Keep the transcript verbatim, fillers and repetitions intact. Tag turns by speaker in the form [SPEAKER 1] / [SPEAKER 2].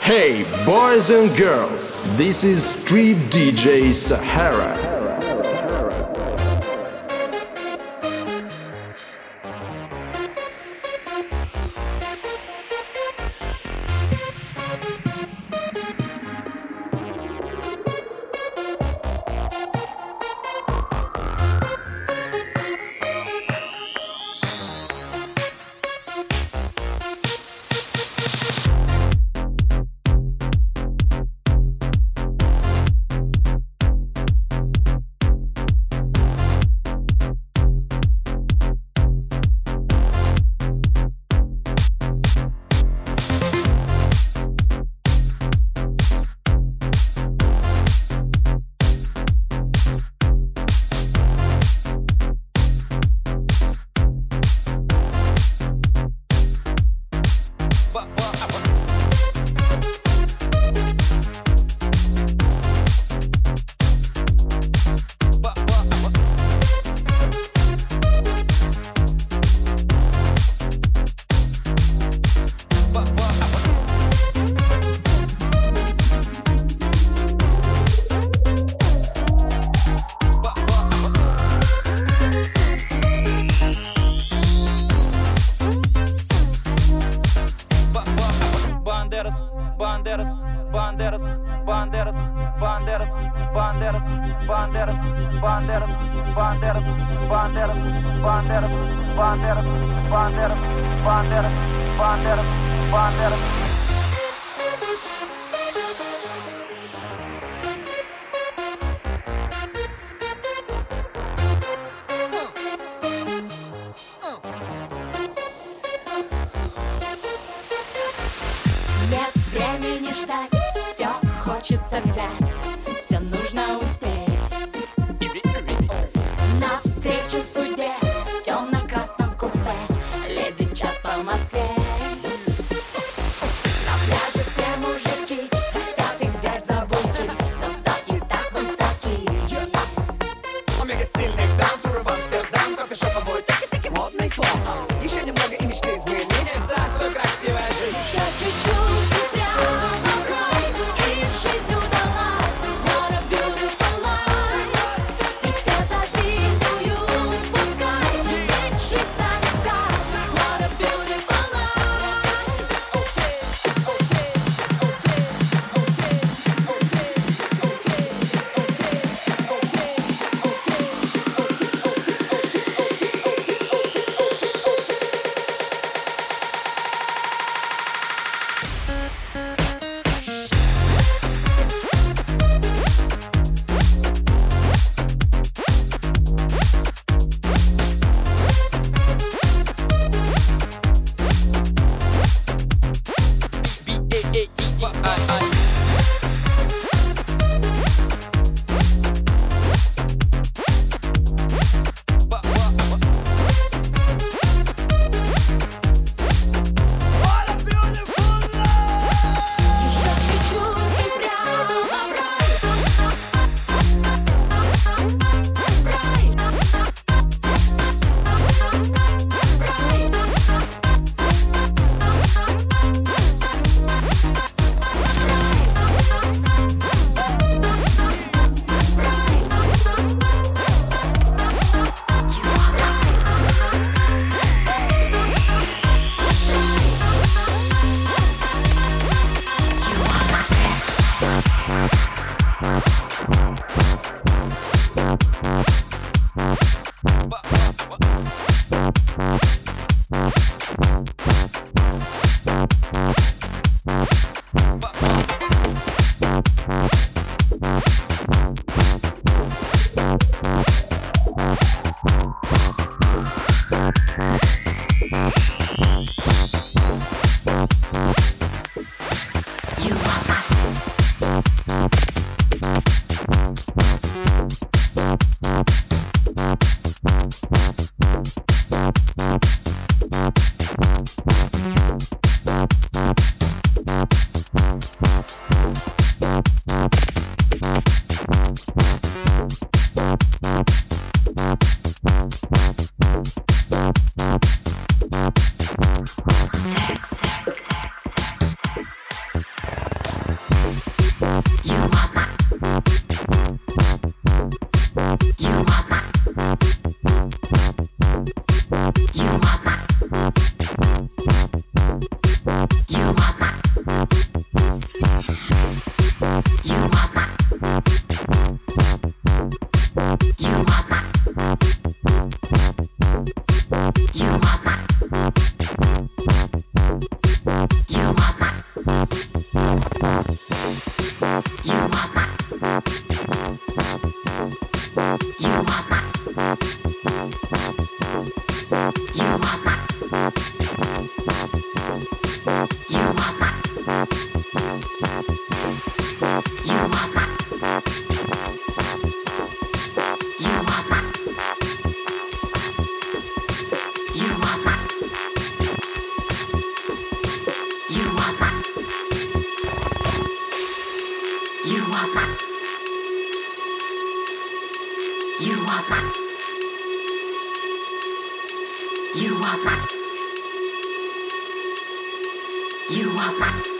[SPEAKER 1] Hey, boys and girls, this is Street ди джей Sahara.
[SPEAKER 2] Нет времени ждать, все хочется взять, все нужно успеть. Навстречу судьбе в темно-красном купе леди мчат по Москве. На пляже все мужики хотят их взять за булки, но ставки так высоки.
[SPEAKER 3] Омега стильных дам, туры в Амстердам, кофешоповой тики-тики, модный хлам. Еще немного и мечты изменились. Здравствуй, красивая жизнь.
[SPEAKER 2] Еще чуть-чуть и прямо в рай, и жизнь удалась. What a beautiful life. И все завидуют, пускай ведь жизнь станет в кайф. What a beautiful life. Еще чуть-чуть и прямо в рай. В рай. В рай.
[SPEAKER 3] Ha!